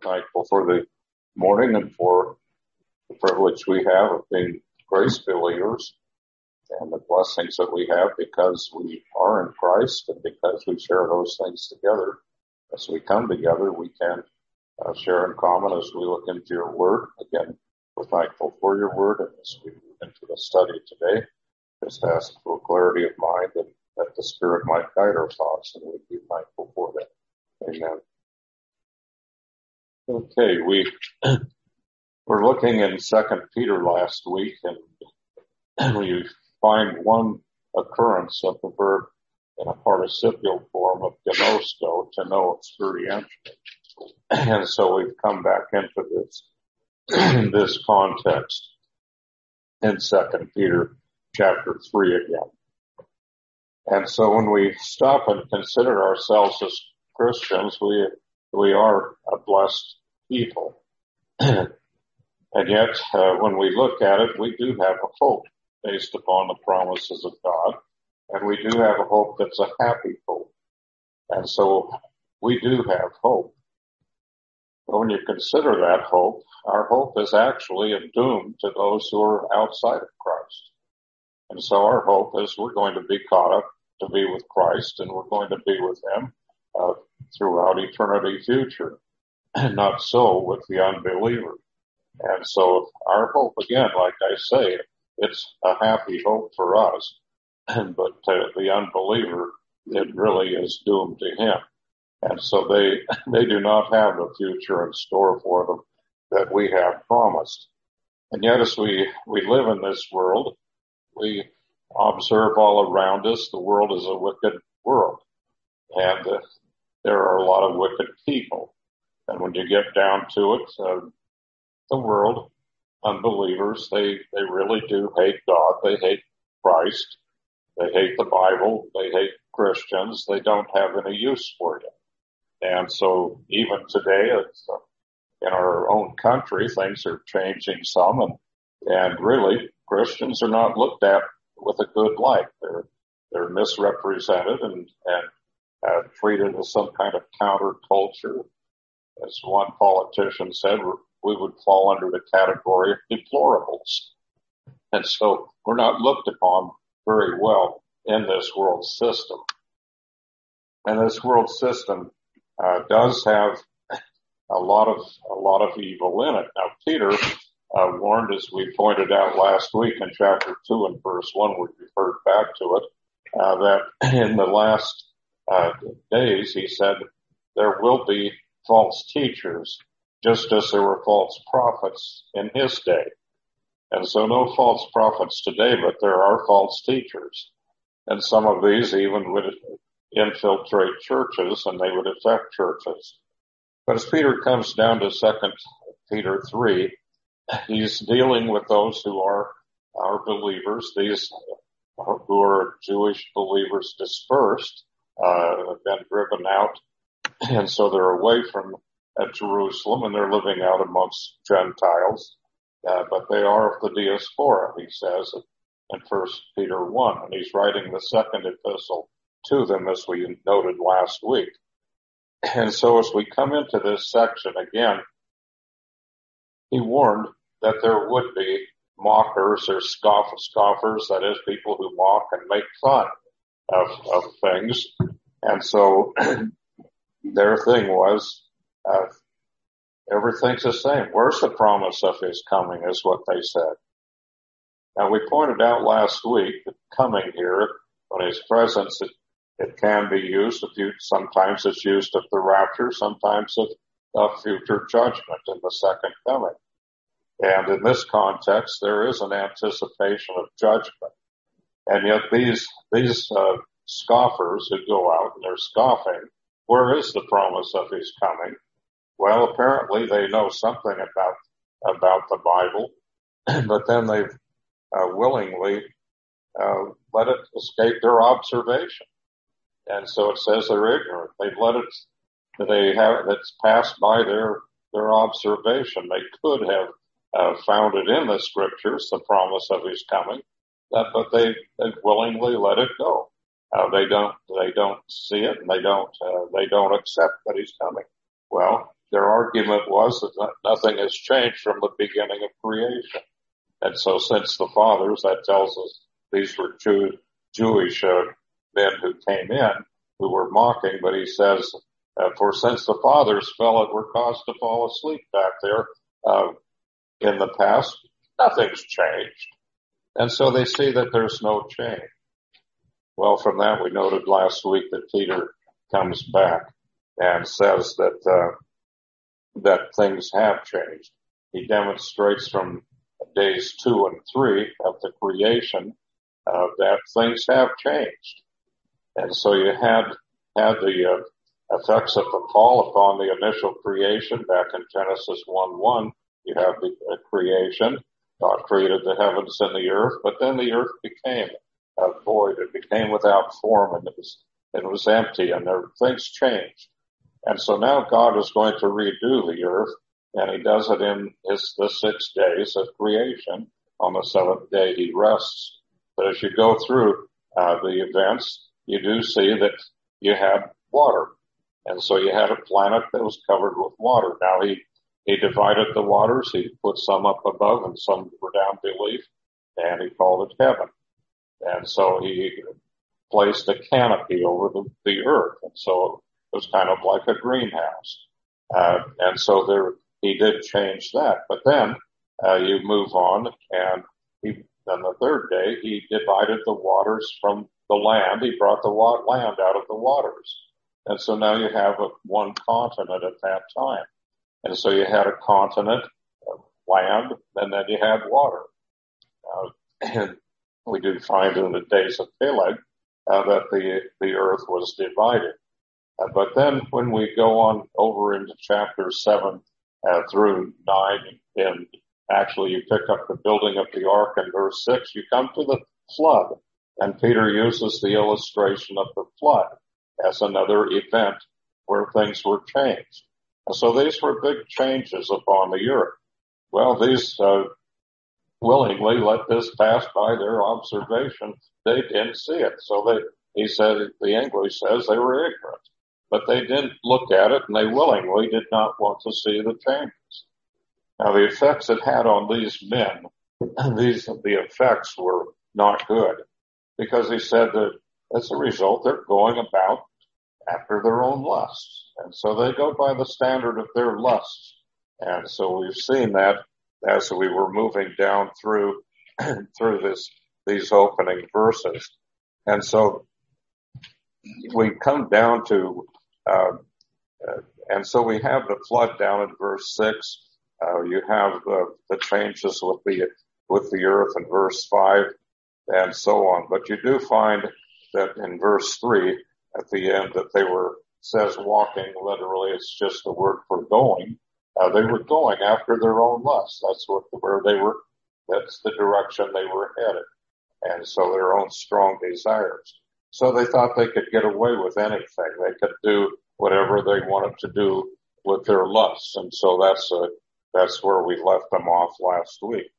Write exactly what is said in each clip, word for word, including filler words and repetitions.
thankful for the morning and for the privilege we have of being grace believers and the blessings that we have because we are in Christ and because we share those things together. As we come together, we can uh, share in common as we look into your word. Again, we're thankful for your word, and as we move into the study today, just ask for clarity of mind and that the Spirit might guide our thoughts, and we'd be thankful for that. Amen. Okay, we were looking in Second Peter last week, and we find one occurrence of the verb in a participial form of gnosko, to know experientially. And so we've come back into this in this context in Second Peter chapter three again. And so when we stop and consider ourselves as Christians, we we are a blessed people. And yet, uh, when we look at it, we do have a hope based upon the promises of God. And we do have a hope that's a happy hope. And so we do have hope. But when you consider that hope, our hope is actually a doom to those who are outside of Christ. And so our hope is we're going to be caught up to be with Christ, and we're going to be with Him uh, throughout eternity future. And not so with the unbeliever. And so our hope, again, like I say, it's a happy hope for us. But uh, the unbeliever, it really is doomed to him. And so they they do not have the future in store for them that we have promised. And yet as we, we live in this world, we observe all around us, the world is a wicked world. And uh, there are a lot of wicked people. And when you get down to it, uh, the world, unbelievers, they, they really do hate God. They hate Christ. They hate the Bible. They hate Christians. They don't have any use for you. And so even today, it's, uh, in our own country, things are changing some, and, and really Christians are not looked at with a good light. They're, they're misrepresented and, and uh, treated as some kind of counterculture. As one politician said, we would fall under the category of deplorables. And so we're not looked upon very well in this world system. And this world system uh, does have a lot of a lot of evil in it. Now, Peter uh, warned, as we pointed out last week in chapter two and verse one, we referred back to it, uh, that in the last uh, days, he said, there will be false teachers, just as there were false prophets in his day. And so no false prophets today, but there are false teachers. And some of these even would infiltrate churches, and they would affect churches. But as Peter comes down to Second Peter three, he's dealing with those who are our believers, these who are Jewish believers dispersed, uh, have been driven out. And so they're away from uh, Jerusalem, and they're living out amongst Gentiles. Uh, but they are of the diaspora, he says in First Peter one. And he's writing the second epistle to them, as we noted last week. And so as we come into this section again, he warned that there would be mockers or scoff, scoffers, that is, people who mock and make fun of, of things. And so their thing was, uh, everything's the same. Where's the promise of his coming, is what they said. Now, we pointed out last week that coming here, when his presence, it, it can be used. If you, sometimes it's used of the rapture, sometimes of, of future judgment in the second coming. And in this context, there is an anticipation of judgment. And yet these, these, uh, scoffers who go out and they're scoffing, where is the promise of his coming? Well, apparently they know something about, about the Bible, but then they've uh, willingly uh, let it escape their observation. And so it says they're ignorant. They've let it, they have, it's passed by their, their observation. They could have uh, found it in the scriptures, the promise of his coming, that, but they, they willingly let it go. Uh, they don't, they don't see it, and they don't, uh, they don't accept that he's coming. Well, their argument was that nothing has changed from the beginning of creation. And so since the fathers, that tells us these were Jew, Jewish uh, men who came in, who were mocking, but he says, uh, for since the fathers fell and were caused to fall asleep back there uh, in the past, nothing's changed. And so they see that there's no change. Well, from that we noted last week that Peter comes back and says that uh, that things have changed. He demonstrates from days two and three of the creation uh, that things have changed. And so you had had the uh, effects of the fall upon the initial creation back in Genesis one one. You have the uh, creation. God created the heavens and the earth, but then the earth became a void. It became without form, and it was it was empty, and there things changed. And so now God is going to redo the earth, and he does it in his, the six days of creation. On the seventh day he rests. But as you go through uh, the events, you do see that you had water. And so you had a planet that was covered with water. Now he, he divided the waters. He put some up above and some were down beneath, and he called it heaven. And so he placed a canopy over the, the earth. And so it was kind of like a greenhouse. Uh, and so there, he did change that. But then, uh, you move on, and he, on the third day, he divided the waters from the land. He brought the wa- land out of the waters. And so now you have a, one continent at that time. And so you had a continent of land, and then you had water. Uh, and we do find in the days of Peleg uh, that the the earth was divided. Uh, but then when we go on over into chapter seven uh, through nine, and actually you pick up the building of the ark in verse six, you come to the flood. And Peter uses the illustration of the flood as another event where things were changed. And so these were big changes upon the earth. Well, these uh, willingly let this pass by their observation. They didn't see it. So they, he said, the English says they were ignorant. But they didn't look at it, and they willingly did not want to see the changes. Now, the effects it had on these men, these the effects were not good, because he said that as a result, they're going about after their own lusts, and so they go by the standard of their lusts. And so we've seen that as we were moving down through through this these opening verses, and so we come down to. Uh, uh, and so we have the flood down in verse six. Uh, you have the, the changes with the, with the earth in verse five and so on. But you do find that in verse three at the end that they were, says walking, literally it's just the word for going. Uh, they were going after their own lusts. That's what, where they were, that's the direction they were headed. And so their own strong desires. So they thought they could get away with anything. They could do whatever they wanted to do with their lusts. And so that's uh, that's where we left them off last week.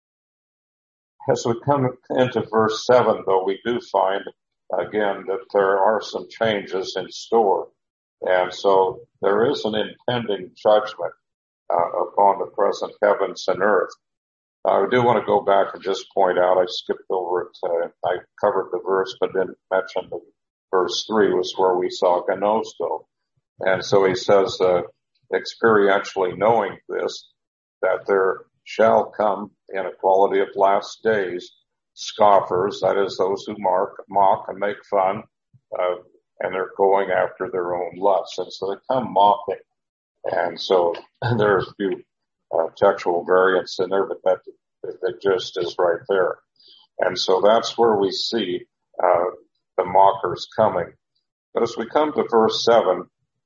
As we come into verse seven, though, we do find, again, that there are some changes in store. And so there is an impending judgment uh, upon the present heavens and earth. I do want to go back and just point out, I skipped over it, uh, I covered the verse, but didn't mention the verse three was where we saw Gnosto. And so he says, uh, experientially knowing this, that there shall come in equality of last days, scoffers, that is those who mark, mock and make fun, uh, and they're going after their own lusts. And so they come mocking. And so there's a few Uh, textual variants in there, but that, that just is right there. And so that's where we see, uh, the mockers coming. But as we come to verse seven,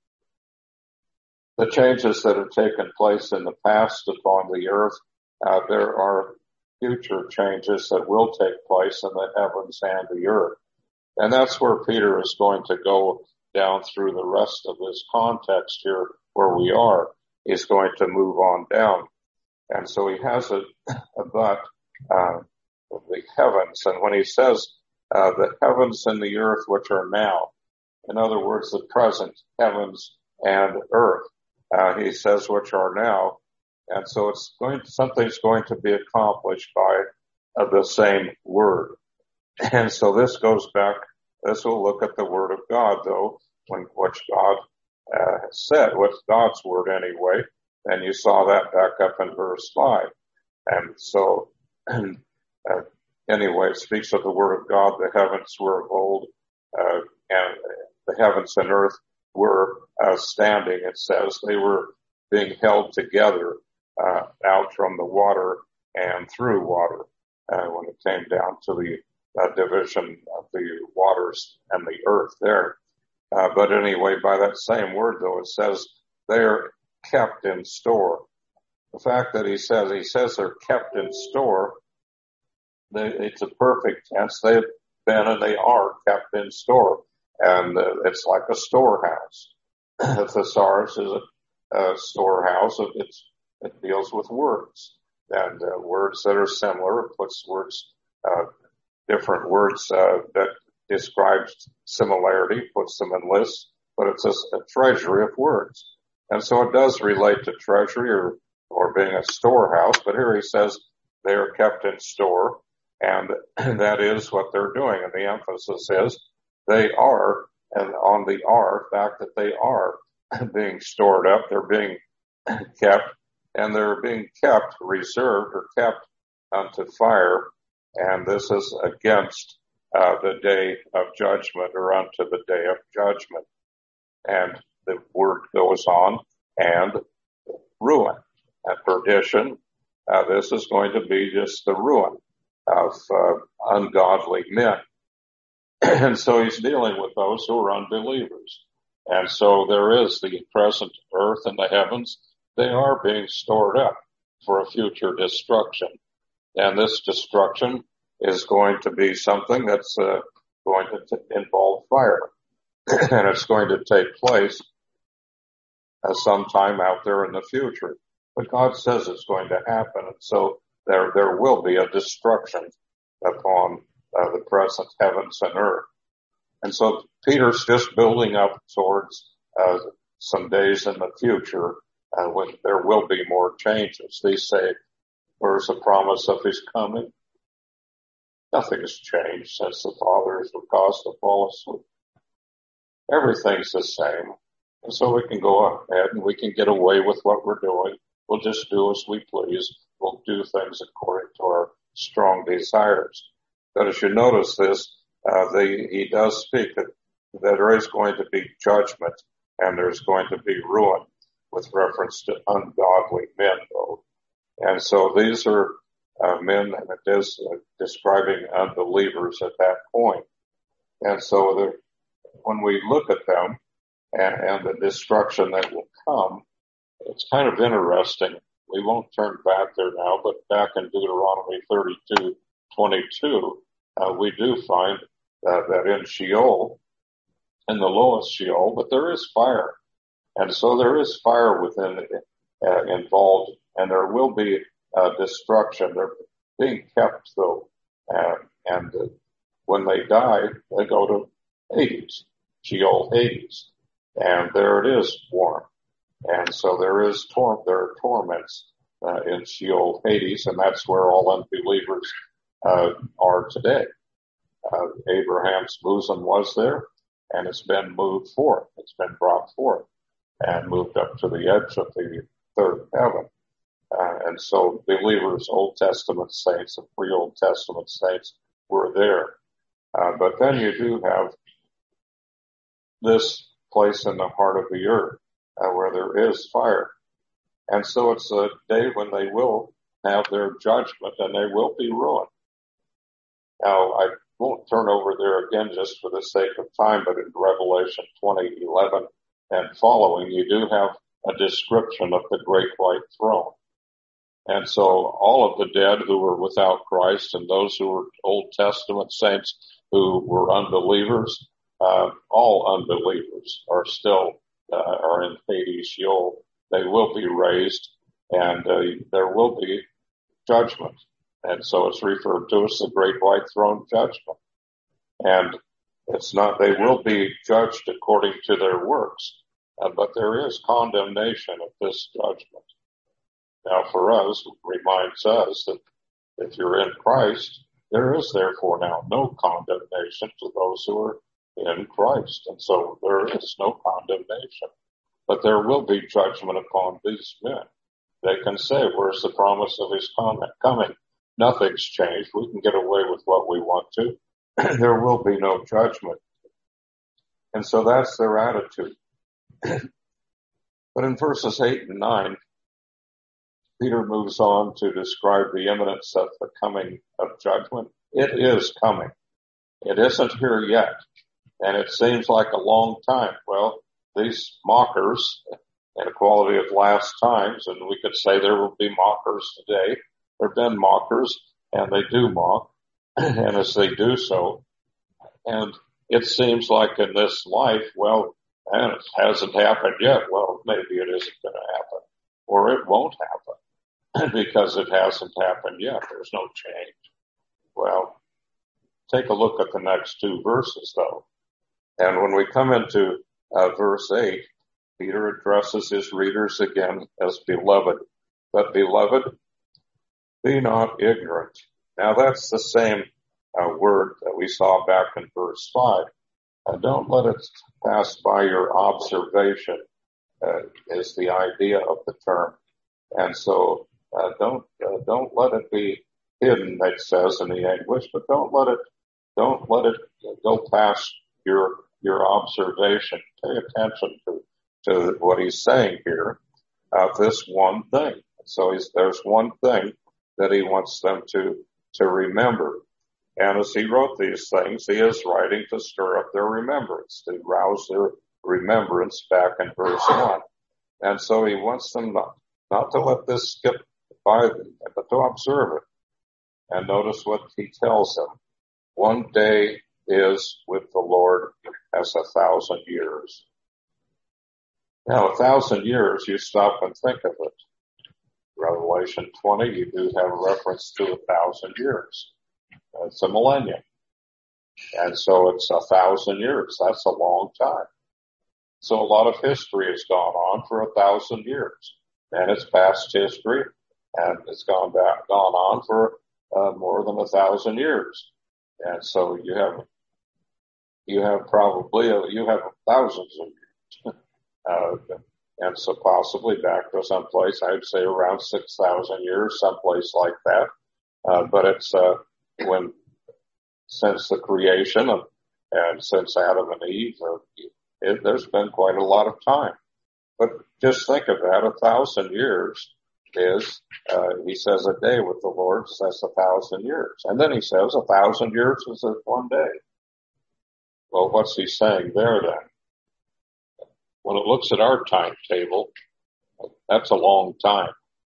the changes that have taken place in the past upon the earth, uh, there are future changes that will take place in the heavens and the earth. And that's where Peter is going to go down through the rest of this context here where we are. He's going to move on down. And so he has a, a but, uh, the heavens. And when he says, uh, the heavens and the earth which are now, in other words, the present heavens and earth, uh, he says, which are now. And so it's going to, something's going to be accomplished by uh, the same word. And so this goes back, this will look at the word of God, though, when, which God uh, said, what's God's word anyway. And you saw that back up in verse five. And so, uh, anyway, it speaks of the word of God. The heavens were of old, uh, and the heavens and earth were uh, standing. It says they were being held together uh, out from the water and through water uh, when it came down to the uh, division of the waters and the earth there. Uh, but anyway, by that same word, though, it says they're kept in store. The fact that he says, he says they're kept in store, they, it's a perfect tense. They've been and they are kept in store. And uh, it's like a storehouse. The thesaurus is a, a storehouse. It's, it deals with words. And uh, words that are similar, it puts words, uh, different words uh, that describes similarity, puts them in lists, but it's a, a treasury of words. And so it does relate to treasury or, or being a storehouse, but here he says they are kept in store, and that is what they're doing. And the emphasis is they are, and on the are, fact that they are being stored up, they're being kept, and they're being kept, reserved, or kept unto fire. And this is against uh, the day of judgment, or unto the day of judgment. And the word goes on, and ruin and perdition. Uh, this is going to be just the ruin of uh, ungodly men. And so he's dealing with those who are unbelievers. And so there is the present earth and the heavens. They are being stored up for a future destruction. And this destruction is going to be something that's uh, going to t- involve fire. And it's going to take place uh, sometime out there in the future. But God says it's going to happen. And so there, there will be a destruction upon uh, the present heavens and earth. And so Peter's just building up towards uh, some days in the future uh, when there will be more changes. They say, where's the promise of his coming? Nothing has changed since the fathers were caused to fall asleep. Everything's the same. And so we can go ahead and we can get away with what we're doing. We'll just do as we please. We'll do things according to our strong desires. But as you notice this, uh, the, he does speak that, that there is going to be judgment and there's going to be ruin with reference to ungodly men, though. And so these are uh, men, and it is uh, describing unbelievers at that point. And so the, when we look at them and, and the destruction that will come, it's kind of interesting. We won't turn back there now, but back in Deuteronomy thirty-two twenty-two, uh, we do find uh, that in Sheol, in the lowest Sheol, but there is fire. And so there is fire within uh, involved, and there will be uh, destruction. They're being kept, though. Uh, and uh, when they die, they go to Hades, Sheol, Hades. And there it is, warm. And so there is tor- there are torments uh, in Sheol, Hades, and that's where all unbelievers uh, are today. Uh, Abraham's bosom was there, and it's been moved forth. It's been brought forth and moved up to the edge of the third heaven. Uh, and so believers, Old Testament saints and pre-Old Testament saints were there. Uh, but then you do have this place in the heart of the earth uh, where there is fire. And so it's a day when they will have their judgment and they will be ruined. Now, I won't turn over there again just for the sake of time, but in Revelation twenty eleven and following, you do have a description of the great white throne. And so all of the dead who were without Christ and those who were Old Testament saints who were unbelievers, uh, all unbelievers are still, uh, are in Hades, Sheol. They will be raised and uh, there will be judgment. And so it's referred to as the great white throne judgment. And it's not, they will be judged according to their works. uh, but there is condemnation at this judgment. Now for us, it reminds us that if you're in Christ, there is therefore now no condemnation to those who are in Christ. And so there is no condemnation. But there will be judgment upon these men. They can say, where's the promise of his coming? Nothing's changed. We can get away with what we want to. There will be no judgment. And so that's their attitude. But in verses eight and nine, Peter moves on to describe the imminence of the coming of judgment. It is coming. It isn't here yet. And it seems like a long time. Well, these mockers, inequality of last times, and we could say there will be mockers today. There have been mockers, and they do mock, and as they do so, and it seems like in this life, well, and it hasn't happened yet. Well, maybe it isn't going to happen, or it won't happen, because it hasn't happened yet. There's no change. Well, take a look at the next two verses, though. And when we come into uh, verse eight, Peter addresses his readers again as beloved. But beloved, be not ignorant. Now that's the same uh, word that we saw back in verse five. Uh, don't let it pass by your observation, uh, is the idea of the term. And so uh, don't uh, don't let it be hidden, it says in the English, but don't let it don't let it go past your your observation. Pay attention to to what he's saying here, uh, this one thing. So he's, there's one thing that he wants them to, to remember. And as he wrote these things, he is writing to stir up their remembrance, to rouse their remembrance back in verse one. And so he wants them not, not to let this skip by them, but to observe it. And notice what he tells them. One day is with the Lord as a thousand years. Now, a thousand years, you stop and think of it. Revelation twenty, you do have a reference to a thousand years. It's a millennium. And so it's a thousand years. That's a long time. So a lot of history has gone on for a thousand years. And it's past history, and it's gone back, gone on for uh, more than a thousand years. And so you have, you have probably, uh, you have thousands of years. Uh, and so possibly back to someplace, I'd say around six thousand years, someplace like that. Uh, but it's, uh, when, since the creation of, and since Adam and Eve, uh, it, there's been quite a lot of time. But just think of that, a thousand years is, uh, he says a day with the Lord says a thousand years. And then he says a thousand years is one day. Well, what's he saying there then? When it looks at our timetable, that's a long time.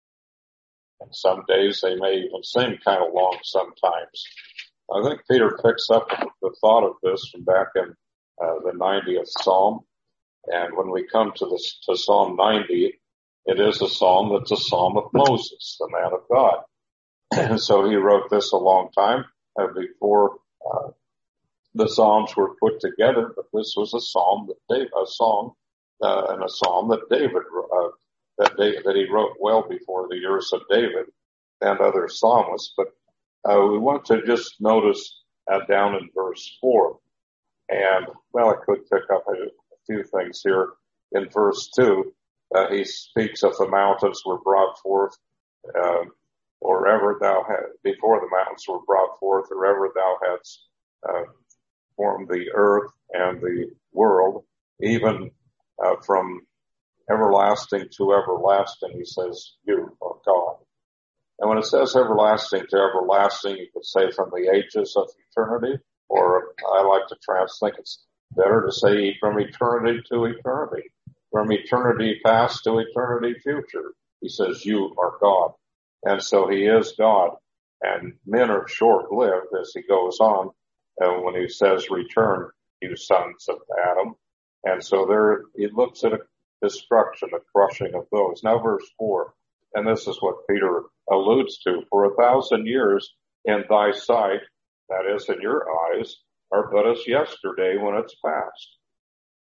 And some days they may even seem kind of long sometimes. I think Peter picks up the thought of this from back in uh, the ninetieth Psalm. And when we come to this, to Psalm ninety, it is a psalm that's a psalm of Moses, the man of God. And so he wrote this a long time uh, before uh, the Psalms were put together. But this was a psalm that David, a song Uh, and a psalm that David, uh, that, David, that he wrote well before the years of David and other psalmists. But, uh, we want to just notice, uh, down in verse four. And, well, I could pick up a, a few things here. In verse two, uh, he speaks of the mountains were brought forth, uh, or ever thou had, before the mountains were brought forth, or ever thou hadst, uh, formed the earth and the world, even Uh, from everlasting to everlasting, he says, you are God. And when it says everlasting to everlasting, you could say from the ages of eternity, or I like to trans think it's better to say from eternity to eternity, from eternity past to eternity future. He says, you are God. And so he is God. And men are short-lived, as he goes on, and when he says return, you sons of Adam. And so there, he looks at a destruction, a crushing of those. Now verse four, and this is what Peter alludes to. For a thousand years in thy sight, that is in your eyes, are but as yesterday when it's past.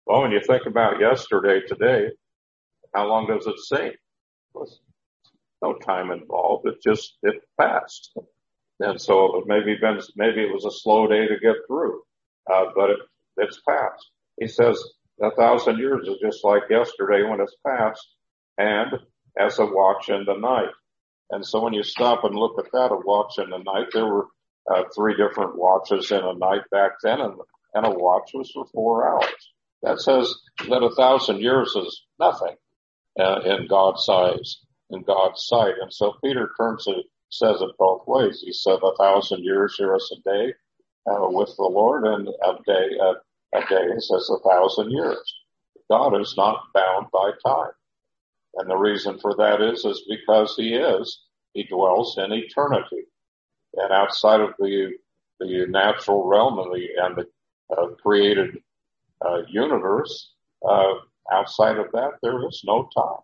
Well, when you think about yesterday, today, how long does it seem? There's no time involved. It just, it passed. And so it maybe been, maybe it was a slow day to get through, uh, but it, it's passed. He says a thousand years is just like yesterday when it's passed, and as a watch in the night. And so when you stop and look at that, a watch in the night, there were uh, three different watches in a night back then, and, and a watch was for four hours. That says that a thousand years is nothing uh, in God's eyes, in God's sight. And so Peter turns it, says it both ways. He said a thousand years here is a day uh, with the Lord, and a day, a, a day is as a thousand years. God is not bound by time. And the reason for that is, is because he is, he dwells in eternity. And outside of the, the natural realm and the, and the uh, created uh, universe, uh, outside of that, there is no time.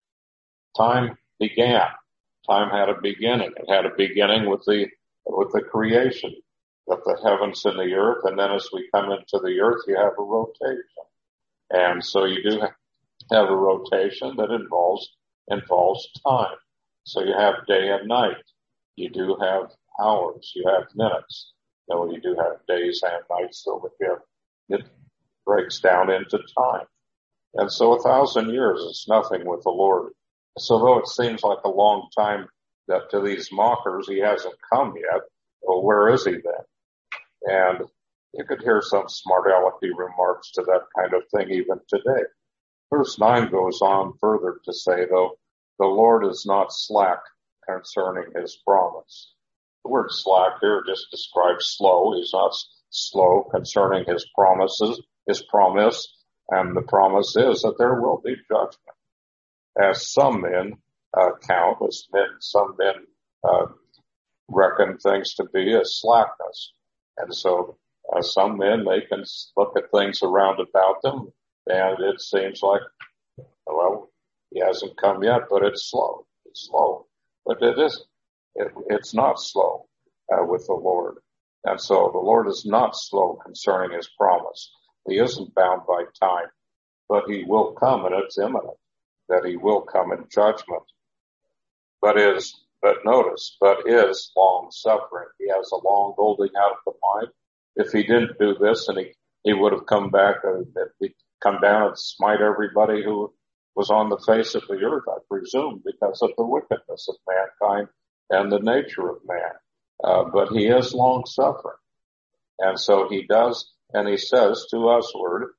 Time began. Time had a beginning. It had a beginning with the, with the creation of the heavens and the earth. And then as we come into the earth, you have a rotation. And so you do have a rotation that involves, involves time. So you have day and night. You do have hours. You have minutes. No, you do have days and nights. So it breaks down into time. And so a thousand years is nothing with the Lord. So though it seems like a long time that to these mockers, he hasn't come yet, well, where is he then? And you could hear some smart alecky remarks to that kind of thing even today. Verse nine goes on further to say, though, the Lord is not slack concerning his promise. The word slack here just describes slow. He's not slow concerning his promises, his promise, and the promise is that there will be judgment. As some men uh, count, as men, some men uh, reckon things to be as slackness. And so uh, some men, they can look at things around about them, and it seems like, well, he hasn't come yet, but it's slow. It's slow. But it isn't. It, it's not slow uh, with the Lord. And so the Lord is not slow concerning his promise. He isn't bound by time, but he will come, and it's imminent that he will come in judgment. But is, but notice, but is long suffering. He has a long holding out of the mind. If he didn't do this, and he, he would have come back, uh, he'd come down and smite everybody who was on the face of the earth, I presume, because of the wickedness of mankind and the nature of man. Uh, but he is long suffering. And so he does, and he says to usward,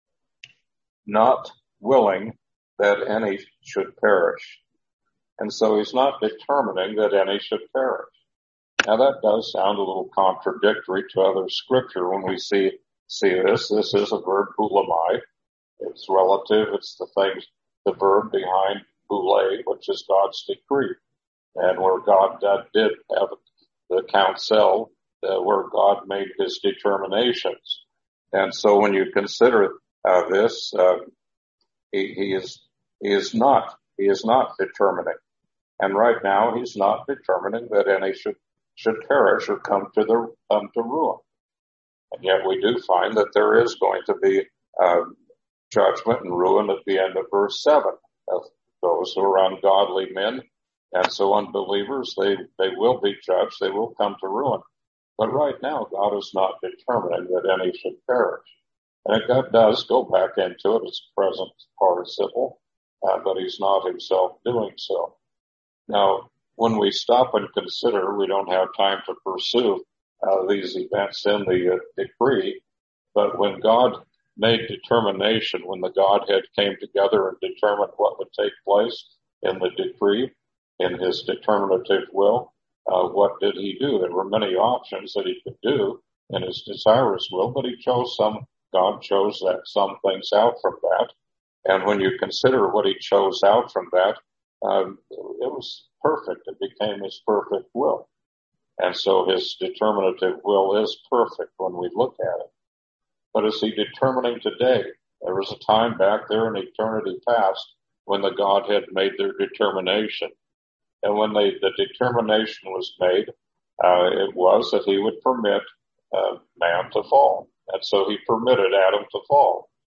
not willing that any should perish. And so he's not determining that any should perish. Now that does sound a little contradictory to other scripture when we see, see this. This is a verb, hulamai. It's relative. It's the thing, the verb behind boule, which is God's decree. And where God uh, did have the counsel, uh, where God made his determinations. And so when you consider uh, this, uh, he, he is, he is not, he is not determining. And right now he's not determining that any should, should perish or come to the, come to ruin. And yet we do find that there is going to be, uh, judgment and ruin at the end of verse seven of those who are ungodly men. And so unbelievers, they, they will be judged. They will come to ruin. But right now, God is not determining that any should perish. And God does go back into it as present participle, uh, but he's not himself doing so. Now, when we stop and consider, we don't have time to pursue uh, these events in the uh, decree, but when God made determination, when the Godhead came together and determined what would take place in the decree, in his determinative will, uh, what did he do? There were many options that he could do in his desirous will, but he chose some, God chose that, some things out from that. And when you consider what he chose out from that, um, it was perfect. It became his perfect will. And so his determinative will is perfect when we look at it. But is he determining today? There was a time back there in eternity past when the Godhead made their determination. And when they, the determination was made, uh, it was that he would permit uh, man to fall. And so he permitted Adam to fall.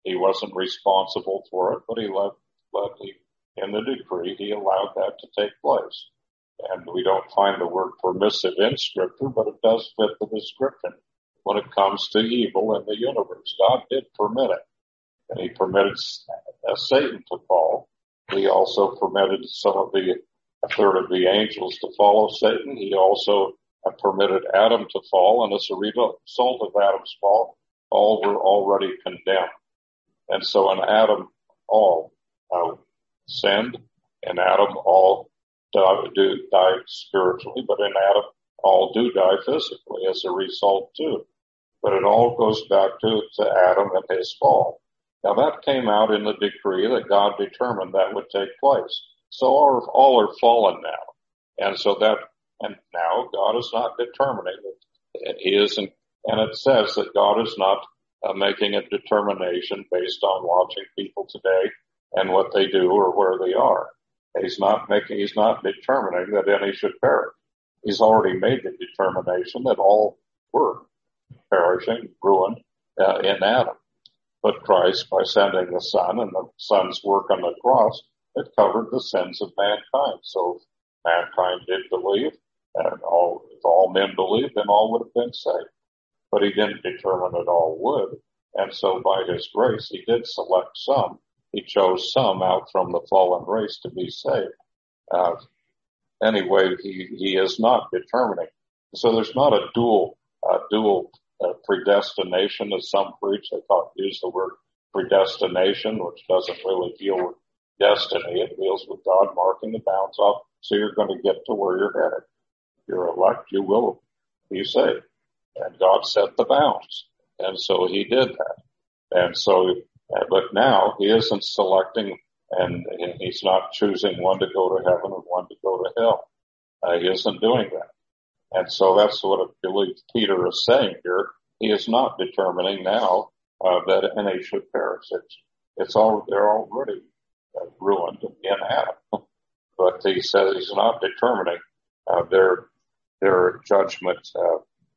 He wasn't responsible for it, but he let, let he, in the decree, he allowed that to take place. And we don't find the word permissive in Scripture, but it does fit the description when it comes to evil in the universe. God did permit it. And he permitted uh, Satan to fall. He also permitted some of the, a third of the angels to follow Satan. He also uh, permitted Adam to fall, and as a result of Adam's fall, all were already condemned. And so in Adam, all uh, sinned. In Adam, all die, do die spiritually, but in Adam, all do die physically as a result too. But it all goes back to, to Adam and his fall. Now that came out in the decree that God determined that would take place. So all, all are fallen now. And so that, and now God is not determining that he isn't, and it says that God is not uh, making a determination based on watching people today and what they do or where they are. He's not making, he's not determining that any should perish. He's already made the determination that all were perishing, ruined uh, in Adam. But Christ, by sending the Son and the Son's work on the cross, it covered the sins of mankind. So if mankind did believe, and all, if all men believed, then all would have been saved. But he didn't determine that all would. And so by his grace, he did select some. He chose some out from the fallen race to be saved. Uh, anyway, he, he is not determining. So there's not a dual, uh, dual Uh, predestination, as some preach. They thought use the word predestination, which doesn't really deal with destiny. It deals with God marking the bounds off, so you're going to get to where you're headed. If you're elect, you will be saved. And God set the bounds. And so he did that. And so, uh, but now he isn't selecting, and, and he's not choosing one to go to heaven and one to go to hell. Uh, he isn't doing that. And so that's what I believe Peter is saying here. He is not determining now uh, that any should perish. It's, it's all, they're already uh, ruined in Adam. But he says he's not determining uh, their their judgment uh,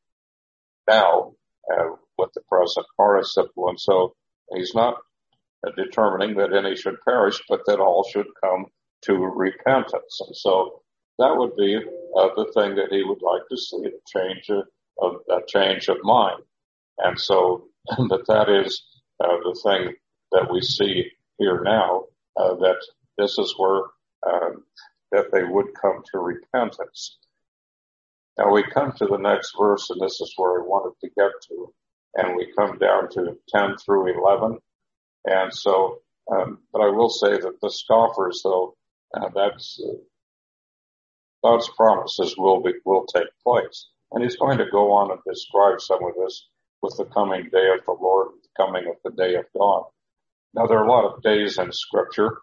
now uh, with the present participle. And so he's not uh, determining that any should perish, but that all should come to repentance. And so that would be uh, the thing that he would like to see, a change of, of a change of mind. And so, but that is uh, the thing that we see here now, uh, that this is where uh, that they would come to repentance. Now we come to the next verse, and this is where I wanted to get to, and we come down to ten through eleven. And so, um, but I will say that the scoffers, though, uh, that's uh, God's promises will be, will take place. And he's going to go on and describe some of this with the coming day of the Lord, the coming of the day of God. Now there are a lot of days in Scripture.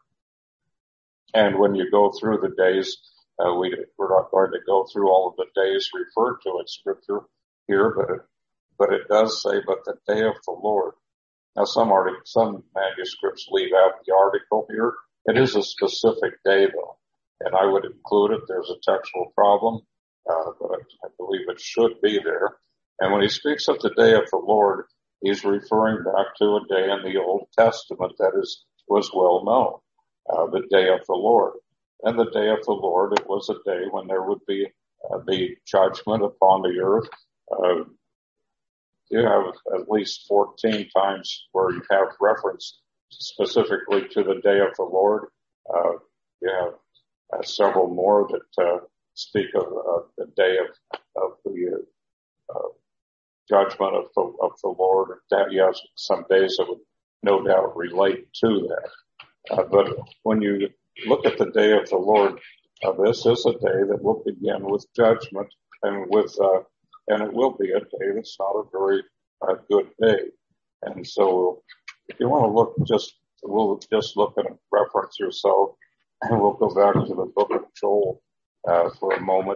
And when you go through the days, uh, we, we're not going to go through all of the days referred to in Scripture here, but it, but it does say, but the day of the Lord. Now some artic- some manuscripts leave out the article here. It is a specific day though. And I would include it. There's a textual problem, uh, but I believe it should be there. And when he speaks of the day of the Lord, he's referring back to a day in the Old Testament that is was well known, uh, the day of the Lord. And the day of the Lord, it was a day when there would be uh, the judgment upon the earth. Uh, you have at least fourteen times where you have reference specifically to the day of the Lord. Uh, you have Uh, several more that uh, speak of uh, the day of, of the uh, judgment of the, of the Lord. That, yes, some days that would no doubt relate to that. Uh, but when you look at the day of the Lord, uh, this is a day that will begin with judgment, and with uh, and it will be a day that's not a very uh, good day. And so, if you want to look, just we'll just look at a reference or so. And we'll go back to the book of Joel uh, for a moment.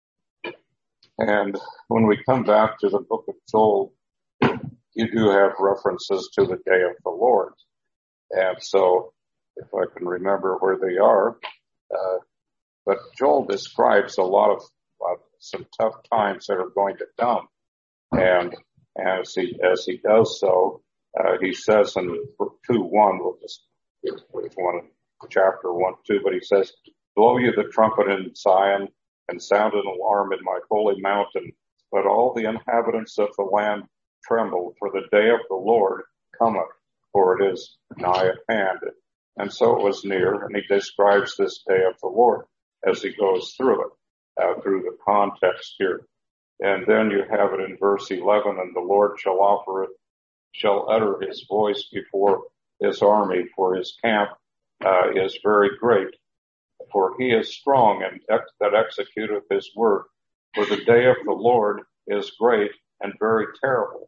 And when we come back to the book of Joel, you do have references to the day of the Lord. And so, if I can remember where they are, uh, but Joel describes a lot of uh, some tough times that are going to come. And as he as he does so, Uh, he says in two one, we'll just which one, chapter one, two, but he says, blow you the trumpet in Zion and sound an alarm in my holy mountain. Let all the inhabitants of the land tremble, for the day of the Lord cometh, for it is nigh at hand. And so it was near, and he describes this day of the Lord as he goes through it, uh, through the context here. And then you have it in verse eleven, and the Lord shall offer it, shall utter his voice before his army, for his camp uh, is very great. For he is strong and ex- that executeth his word. For the day of the Lord is great and very terrible,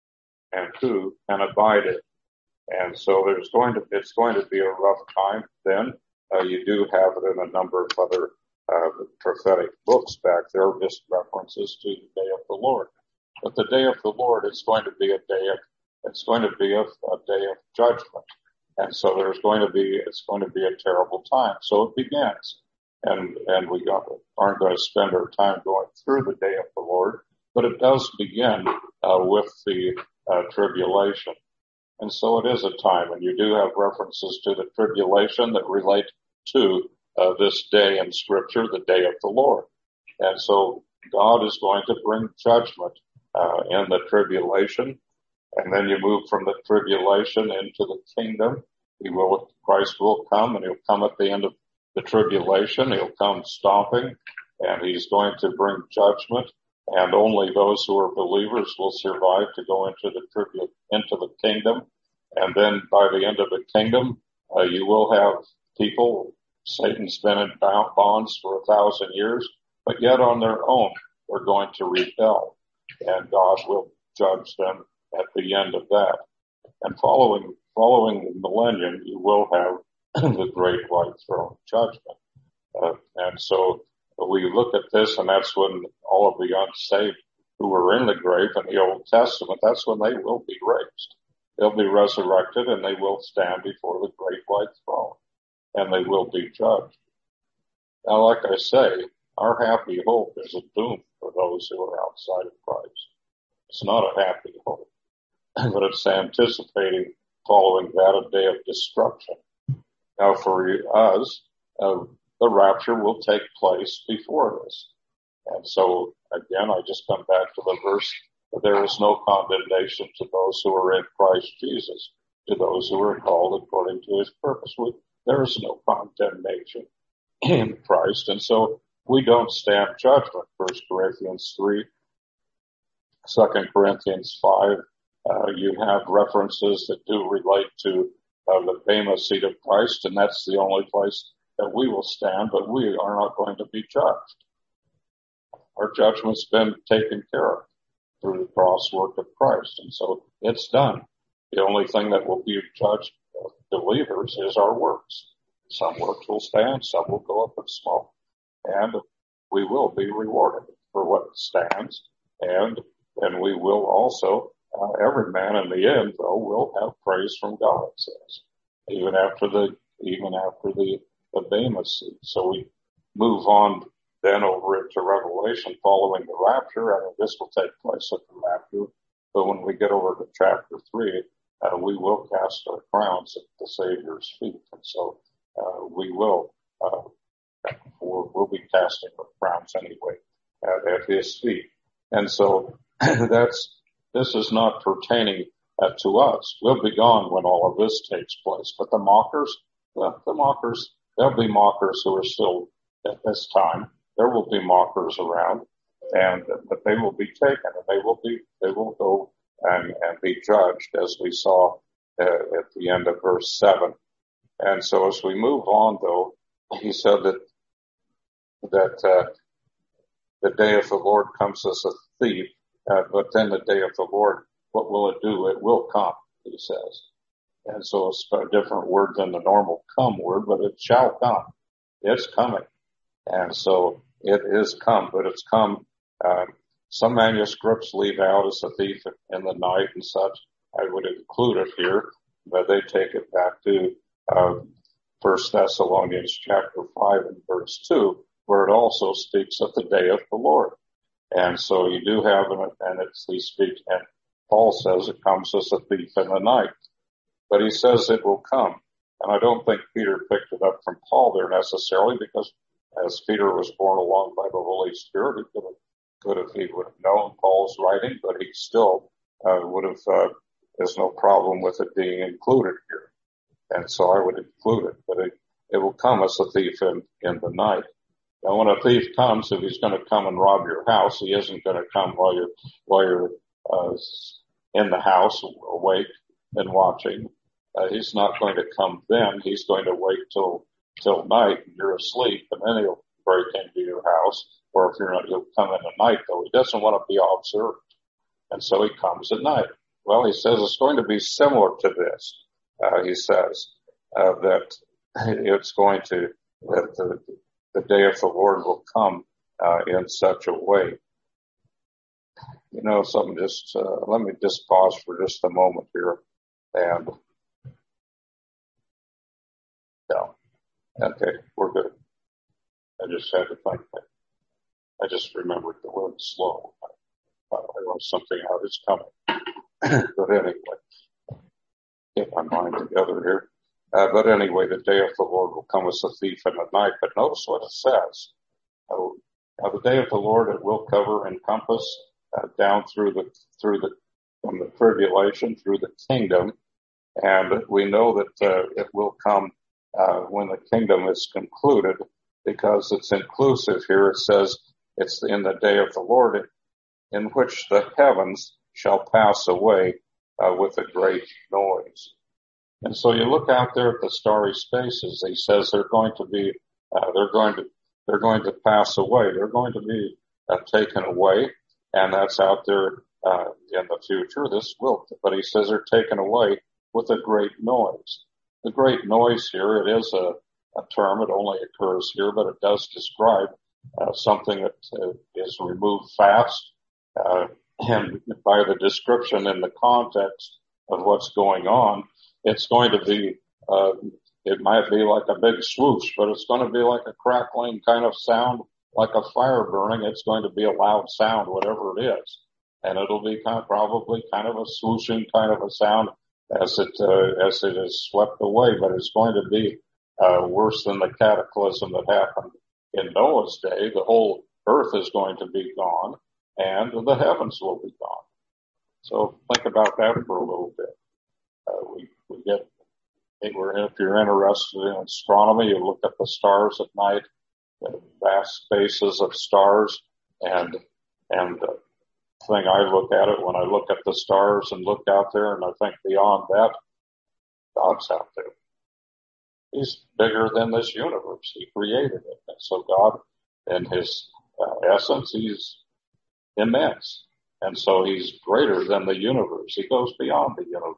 and who can abide it? And so there's going to, it's going to be a rough time then. Uh, you do have it in a number of other uh, prophetic books back there, just references to the day of the Lord. But the day of the Lord is going to be a day of, it's going to be a, a day of judgment. And so there's going to be, it's going to be a terrible time. So it begins. And, and we got, aren't going to spend our time going through the day of the Lord, but it does begin uh, with the uh, tribulation. And so it is a time, and you do have references to the tribulation that relate to uh, this day in Scripture, the day of the Lord. And so God is going to bring judgment uh, in the tribulation, and then you move from the tribulation into the kingdom. He will, Christ will come, and he'll come at the end of the tribulation. He'll come stomping, and he's going to bring judgment. And only those who are believers will survive to go into the tribu- into the kingdom. And then by the end of the kingdom, uh, you will have people, Satan's been in bonds for a thousand years, but yet on their own, they're going to rebel. And God will judge them at the end of that. And following, following the millennium, you will have the great white throne judgment. Uh, and so we look at this, and that's when all of the unsaved who were in the grave in the Old Testament, that's when they will be raised. They'll be resurrected, and they will stand before the great white throne, and they will be judged. Now, like I say, our happy hope is a doom for those who are outside of Christ. It's not a happy hope, but it's anticipating following that a day of destruction. Now, for us, uh, the rapture will take place before this. And so, again, I just come back to the verse, there is no condemnation to those who are in Christ Jesus, to those who are called according to his purpose. We, there is no condemnation in Christ. And so we don't stand judgment. First Corinthians three, Second Corinthians five, uh, you have references that do relate to uh, the Bema seat of Christ, and that's the only place that we will stand, but we are not going to be judged. Our judgment's been taken care of through the cross work of Christ, and so it's done. The only thing that will be judged of believers is our works. Some works will stand, some will go up in smoke, and we will be rewarded for what stands, and and we will also, uh, every man in the end, though, will have praise from God, it says, even after the, even after the, the Bema seat. So we move on then over into Revelation following the rapture, and this will take place at the rapture. But when we get over to chapter three, uh, we will cast our crowns at the Savior's feet. And so, uh, we will, uh, we'll, we'll be casting our crowns anyway at, at his feet. And so that's, this is not pertaining uh, to us. We'll be gone when all of this takes place. But the mockers, the, the mockers, there'll be mockers who are still at this time. There will be mockers around, and but they will be taken, and they will be, they will go and, and be judged, as we saw uh, at the end of verse seven. And so as we move on, though, he said that that uh, the day of the Lord comes as a thief, uh, but then the day of the Lord, what will it do? It will come, he says. And so it's a different word than the normal come word, but it shall come. It's coming. And so it is come, but it's come. Uh, some manuscripts leave out as a thief in the night and such. I would include it here, but they take it back to uh, First Thessalonians chapter five and verse two, where it also speaks of the day of the Lord. And so you do have, an, and it's, he speaks, and Paul says it comes as a thief in the night. But he says it will come. And I don't think Peter picked it up from Paul there necessarily, because as Peter was borne along by the Holy Spirit, he could have, could have he would have known Paul's writing, but he still uh, would have, uh, there's no problem with it being included here. And so I would include it, but it, it will come as a thief in, in the night. Now when a thief comes, if he's going to come and rob your house, he isn't going to come while you're, while you're, uh, in the house awake and watching. Uh, he's not going to come then. He's going to wait till, till night and you're asleep, and then he'll break into your house. Or if you're not, he'll come in at night, though. He doesn't want to be observed. And so he comes at night. Well, he says it's going to be similar to this. Uh, he says, uh, that it's going to, that the, the day of the Lord will come, uh, in such a way. You know, something just, uh, let me just pause for just a moment here. And, no. Okay, we're good. I just had to think that. I just remembered the word slow. I wrote something out. It's coming. But anyway, get my mind together here. Uh, but anyway, the day of the Lord will come as a thief in the night. But notice what it says. Uh, now the day of the Lord, it will cover, encompass, uh, down through the, through the, from the tribulation, through the kingdom. And we know that, uh, it will come, uh, when the kingdom is concluded, because it's inclusive here. It says it's in the day of the Lord, in which the heavens shall pass away, uh, with a great noise. And so you look out there at the starry spaces. He says they're going to be, uh, they're going to, they're going to pass away. They're going to be uh, taken away, and that's out there uh, in the future. This will, but he says they're taken away with a great noise. The great noise here, it is a, a term. It only occurs here, but it does describe uh, something that uh, is removed fast. Uh, and by the description in the context of what's going on, it's going to be, uh, it might be like a big swoosh, but it's going to be like a crackling kind of sound, like a fire burning. It's going to be a loud sound, whatever it is. And it'll be kind of probably kind of a swooshing kind of a sound as it, uh, as it is swept away, but it's going to be, uh, worse than the cataclysm that happened in Noah's day. The whole earth is going to be gone and the heavens will be gone. So think about that for a little bit. Uh, we, we get, if you're interested in astronomy, you look at the stars at night, the vast spaces of stars, and, and the thing I look at it when I look at the stars and look out there, and I think beyond that, God's out there. He's bigger than this universe. He created it. And so God, in his uh, essence, he's immense. And so he's greater than the universe. He goes beyond the universe.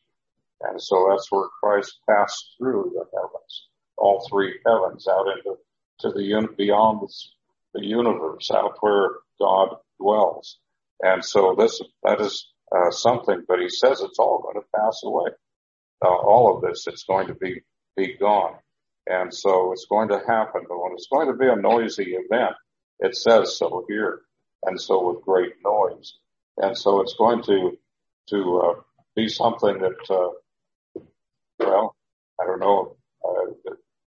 And so that's where Christ passed through the heavens, all three heavens, out into to the beyond the universe, out where God dwells. And so this that is uh, something. But he says it's all going to pass away. Uh, all of this, it's going to be be gone. And so it's going to happen. But when it's going to be a noisy event, it says so here. And so with great noise. And so it's going to to uh, be something that. Uh, Well, I don't know. Uh,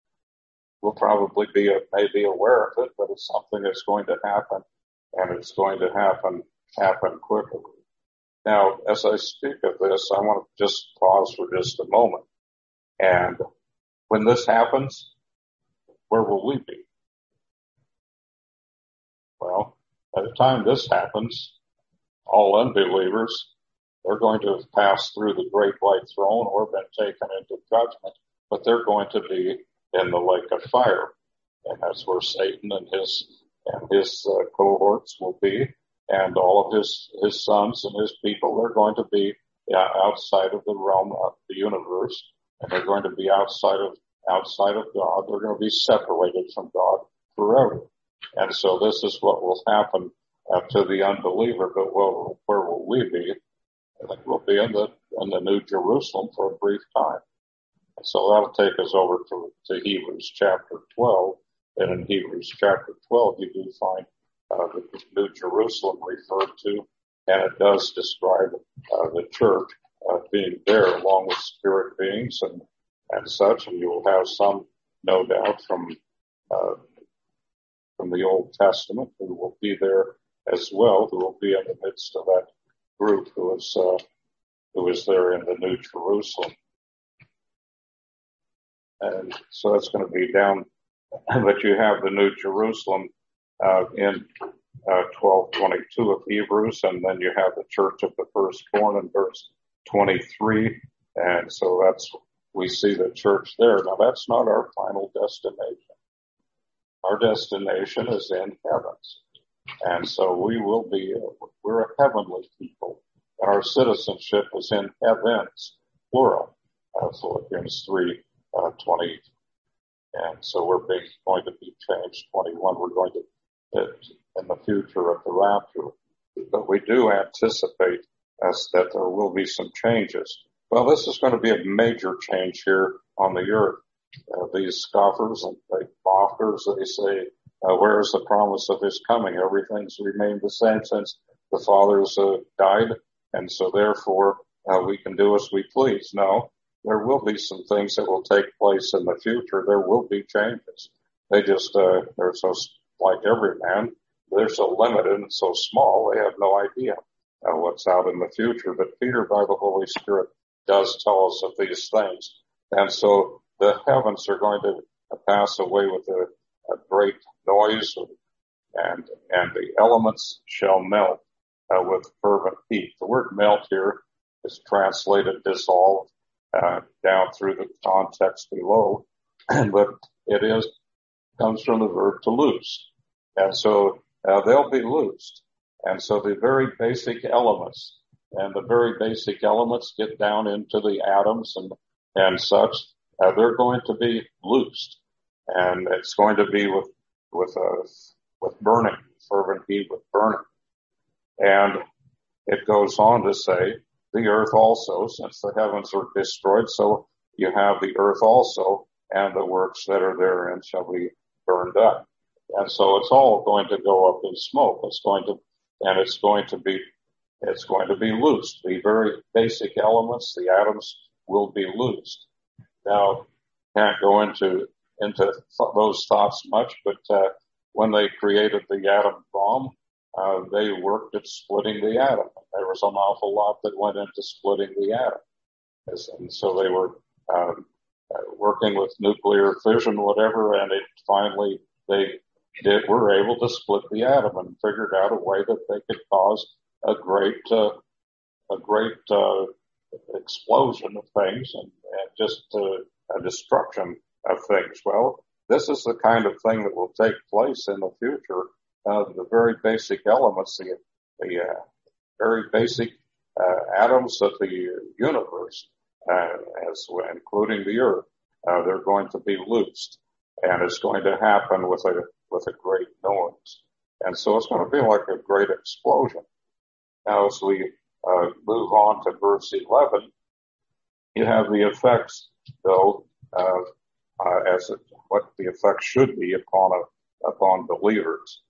we'll probably be uh, maybe aware of it, but it's something that's going to happen, and it's going to happen happen quickly. Now, as I speak of this, I want to just pause for just a moment. And when this happens, where will we be? Well, by the time this happens, all unbelievers, they're going to have passed through the great white throne or been taken into judgment, but they're going to be in the lake of fire. And that's where Satan and his, and his uh, cohorts will be, and all of his, his sons and his people, they're going to be uh, outside of the realm of the universe, and they're going to be outside of, outside of God. They're going to be separated from God forever. And so this is what will happen uh, to the unbeliever, but where, where will we be? I think we'll be in the, in the New Jerusalem for a brief time. And so that'll take us over to, to Hebrews chapter twelve. And in Hebrews chapter twelve, you do find, uh, the New Jerusalem referred to and it does describe uh, the church uh, being there along with spirit beings and, and such, and you will have some, no doubt, from uh, from the Old Testament who will be there as well, who will be in the midst of that group who is uh, who is there in the New Jerusalem. And so it's going to be down, but you have the New Jerusalem uh, in uh, twelve twenty-two of Hebrews, and then you have the Church of the Firstborn in verse twenty-three, and so that's, we see the church there. Now that's not our final destination. Our destination is in heavens, and so we will be, uh, we're a heavenly people, and our citizenship is in heavens, plural, uh, Philippians three uh, twenty. And so we're being, going to be changed. twenty-one, we're going to, uh, in the future of the rapture. But we do anticipate us that there will be some changes. Well, this is going to be a major change here on the earth. Uh, these scoffers and they mockers, they say, uh, where is the promise of his coming? Everything's remained the same since the fathers uh, died, and so therefore uh, we can do as we please. No. There will be some things that will take place in the future. There will be changes. They just, uh, they're so, like every man, they're so limited and so small, they have no idea uh, what's out in the future. But Peter, by the Holy Spirit, does tell us of these things. And so the heavens are going to pass away with a, a great noise, and, and the elements shall melt uh, with fervent heat. The word melt here is translated dissolve. Uh, down through the context below, but it is, comes from the verb to loose. And so, uh, they'll be loosed. And so the very basic elements, and the very basic elements get down into the atoms and, and such, uh, they're going to be loosed. And it's going to be with, with, uh, with burning, fervent heat with burning. And it goes on to say, the earth also, since the heavens are destroyed, so you have the earth also, and the works that are therein shall be burned up. And so it's all going to go up in smoke. It's going to, and it's going to be, it's going to be loosed. The very basic elements, the atoms, will be loosed. Now, can't go into, into th- those thoughts much, but, uh, when they created the atom bomb, Uh, they worked at splitting the atom. There was an awful lot that went into splitting the atom. And so they were um, uh, working with nuclear fission, whatever, and it finally, they did, were able to split the atom and figured out a way that they could cause a great, uh, a great uh, explosion of things and, and just uh, a destruction of things. Well, this is the kind of thing that will take place in the future. Uh, the very basic elements, the, the uh, very basic uh, atoms of the universe, uh, as including the earth, uh, they're going to be loosed, and it's going to happen with a with a great noise, and so it's going to be like a great explosion. Now, as we uh, move on to verse eleven, you have the effects, though, uh, uh, as it, what the effects should be upon a upon believers.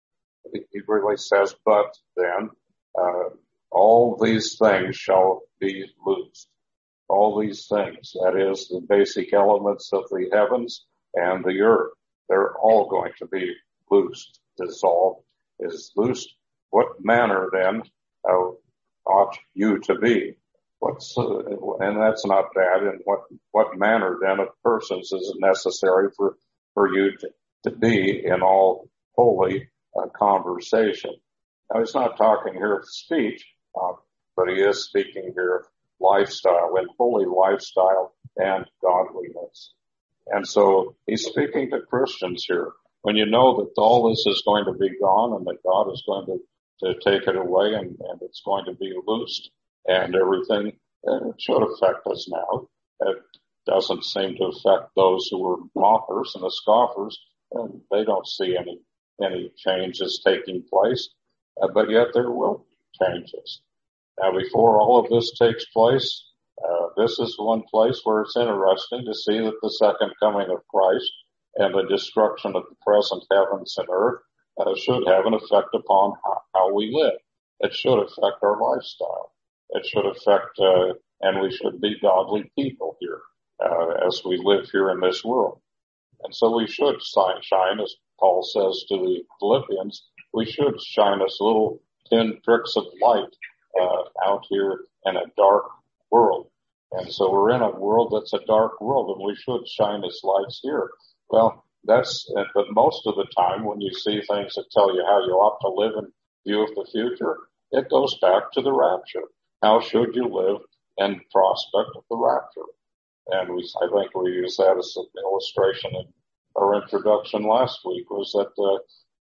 He really says, but then, uh, all these things shall be loosed. All these things, that is, the basic elements of the heavens and the earth, they're all going to be loosed, dissolved, is loosed. What manner then uh, ought you to be? What's, uh, and that's not bad. And what, what manner then of persons is it necessary for, for you to, to be in all holy Uh, conversation. Now, he's not talking here of speech, uh, but he is speaking here of lifestyle and holy lifestyle and godliness. And so he's speaking to Christians here. When you know that all this is going to be gone and that God is going to, to take it away and, and it's going to be loosed and everything, it should affect us now. It doesn't seem to affect those who were mockers and the scoffers, and they don't see any any changes taking place, uh, but yet there will be changes. Now, before all of this takes place, uh, this is one place where it's interesting to see that the second coming of Christ and the destruction of the present heavens and earth uh, should have an effect upon how, how we live. it should affect our lifestyle. It should affect, uh, and we should be godly people here, uh, as we live here in this world. And so we should shine, as Paul says to the Philippians, we should shine as little tin pricks of light, uh, out here in a dark world. And so we're in a world that's a dark world, and we should shine as lights here. Well, that's, but most of the time when you see things that tell you how you ought to live in view of the future, it goes back to the rapture. How should you live in prospect of the rapture? And we, I think we used that as an illustration in our introduction last week, was that, uh,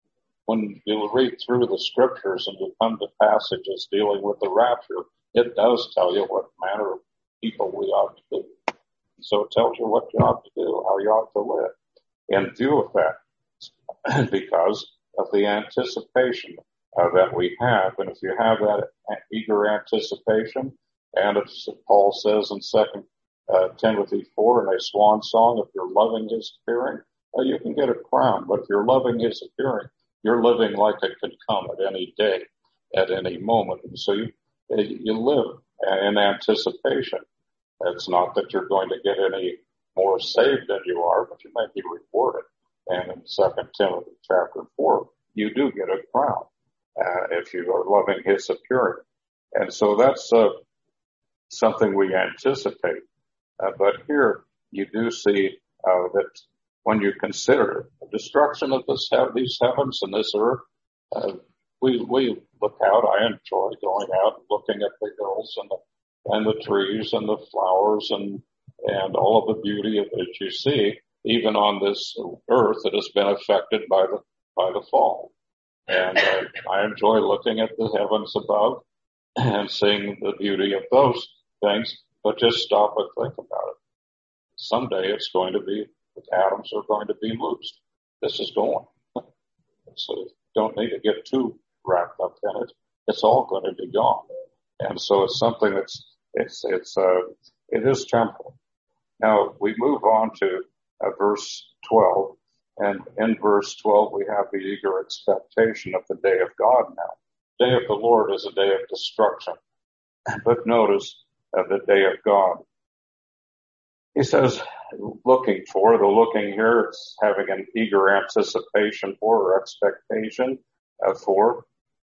when you read through the scriptures and you come to passages dealing with the rapture, it does tell you what manner of people we ought to be. So it tells you what you ought to do, how you ought to live in view of that, because of the anticipation uh, that we have. And if you have that eager anticipation, and as Paul says in Second uh, Timothy four, in a swan song, if you're loving his appearing, uh, you can get a crown. But if you're loving his appearing, you're living like it could come at any day, at any moment. And so you, you live in anticipation. It's not that you're going to get any more saved than you are, but you may be rewarded. And in Second Timothy chapter four, you do get a crown, uh, if you are loving his appearing. And so that's, uh, something we anticipate. Uh, but here you do see, uh, that when you consider the destruction of this, these heavens and this earth, uh, we, we look out. I enjoy going out and looking at the hills and the, and the trees and the flowers and, and all of the beauty of it you see, even on this earth that has been affected by the, by the fall. And uh, I enjoy looking at the heavens above and seeing the beauty of those things, but just stop and think about it. Someday it's going to be, the atoms are going to be loosed. This is going. So you don't need to get too wrapped up in it. It's all going to be gone. And so it's something that's, it's, it's, uh, it is temporal. Now we move on to uh, verse twelve, and in verse twelve we have the eager expectation of the day of God now. The day of the Lord is a day of destruction. But notice uh, the day of God. He says, looking for, the looking here, it's having an eager anticipation for or expectation uh, for.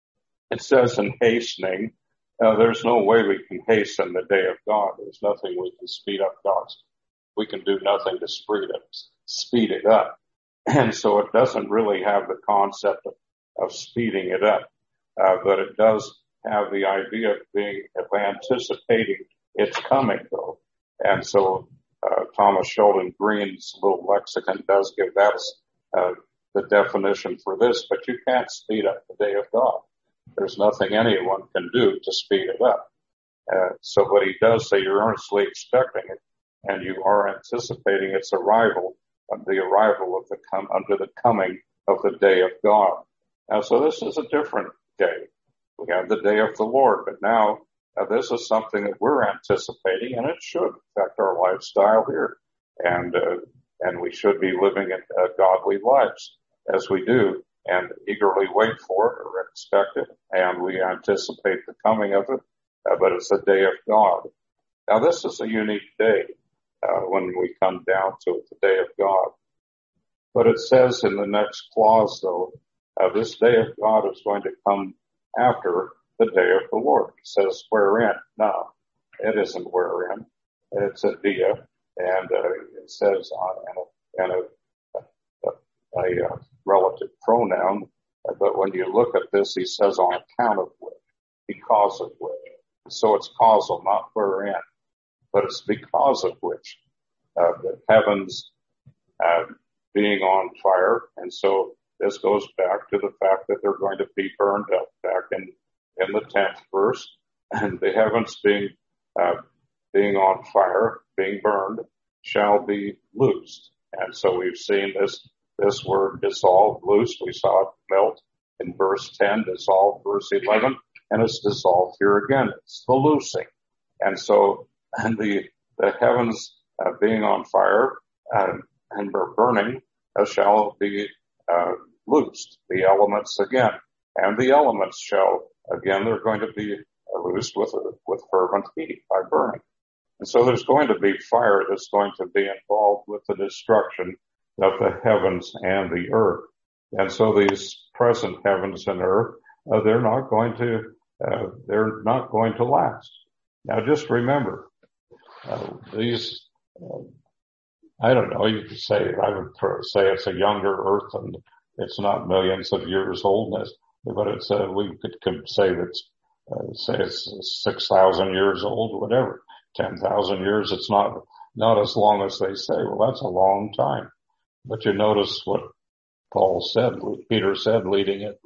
It says in hastening, uh, there's no way we can hasten the day of God. There's nothing we can speed up God's. We can do nothing to speed it, speed it up. And so it doesn't really have the concept of, of speeding it up, uh, but it does have the idea of being, of anticipating its coming though. And so Uh, Thomas Sheldon Green's little lexicon does give that uh, the definition for this, but you can't speed up the day of God. There's nothing anyone can do to speed it up. Uh, so, but he does say you're earnestly expecting it, and you are anticipating its arrival, uh, the arrival of the come under the coming of the day of God. Now, so this is a different day. We have the day of the Lord, but now uh, this is something that we're anticipating, and it should affect our lifestyle here, and uh, and we should be living in, uh, godly lives as we do, and eagerly wait for it or expect it, and we anticipate the coming of it. Uh, but it's a day of God. Now, this is a unique day uh, when we come down to it, the day of God. But it says in the next clause, though, uh, this day of God is going to come after the day of the Lord. It says wherein. No, it isn't wherein. It's a dia, and uh, it says on and a, and a, a, a, a relative pronoun. But when you look at this, he says on account of which, because of which. So it's causal, not wherein, but it's because of which uh, the heavens uh, being on fire. And so this goes back to the fact that they're going to be burned up back in, in the tenth verse, and the heavens being, uh, being on fire, being burned, shall be loosed. And so we've seen this, this word dissolved, loosed. We saw it melt in verse ten, dissolved, verse eleven, and it's dissolved here again. It's the loosing. And so, and the, the heavens uh, being on fire, uh, and burning, uh, shall be, uh, loosed. The elements again, and the elements shall again, they're going to be loosed with, with fervent heat by burning. And so there's going to be fire that's going to be involved with the destruction of the heavens and the earth. And so these present heavens and earth, uh, they're not going to, uh, they're not going to last. Now just remember, uh, these, uh, I don't know, you could say, I would say it's a younger earth and it's not millions of years old, but it's, uh, we could, could say that's, uh, say it's six thousand years old, whatever. ten thousand years, it's not, not as long as they say. Well, that's a long time. But you notice what Paul said, Peter said, leading it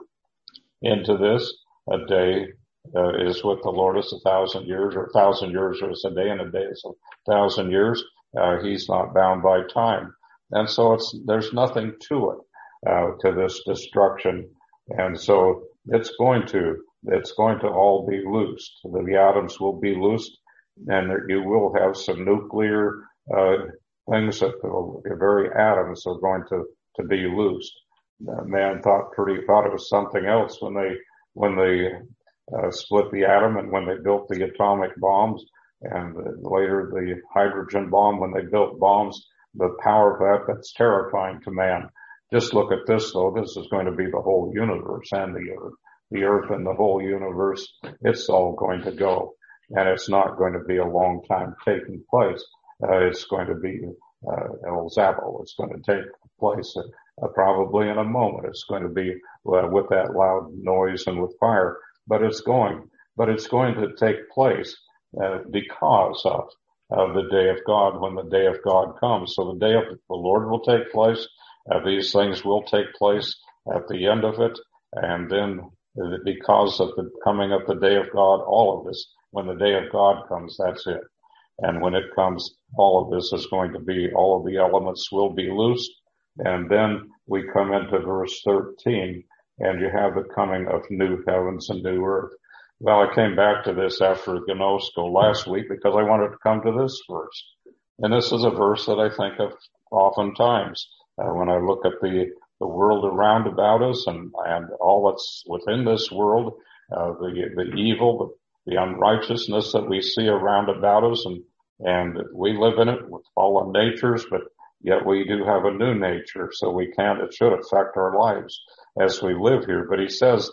into this, a day uh, is with the Lord is a thousand years, or a thousand years is a day, and a day is a thousand years. Uh, he's not bound by time. And so it's, there's nothing to it, uh, to this destruction. And so it's going to, it's going to all be loosed. The, the atoms will be loosed, and you will have some nuclear, uh, things that the very atoms are going to, to be loosed. Uh, man thought pretty, thought it was something else when they, when they, uh, split the atom and when they built the atomic bombs and later the hydrogen bomb, when they built bombs, the power of that, that's terrifying to man. Just look at this though. This is going to be the whole universe and the earth, the earth and the whole universe. It's all going to go. And it's not going to be a long time taking place. Uh, it's going to be, uh, El Zappo. It's going to take place uh, probably in a moment. It's going to be uh, with that loud noise and with fire, but it's going, but it's going to take place uh, because of, of the day of God, when the day of God comes. So the day of the Lord will take place. Uh, these things will take place at the end of it. And then because of the coming of the day of God, all of this, when the day of God comes, that's it. And when it comes, all of this is going to be, all of the elements will be loosed. And then we come into verse thirteen, and you have the coming of new heavens and new earth. Well, I came back to this after Gnosko last week because I wanted to come to this verse. And this is a verse that I think of oftentimes uh, when I look at the, the world around about us and, and all that's within this world, uh, the, the evil, the, the unrighteousness that we see around about us, and, and we live in it with fallen natures, but yet we do have a new nature, so we can't, it should affect our lives as we live here. But he says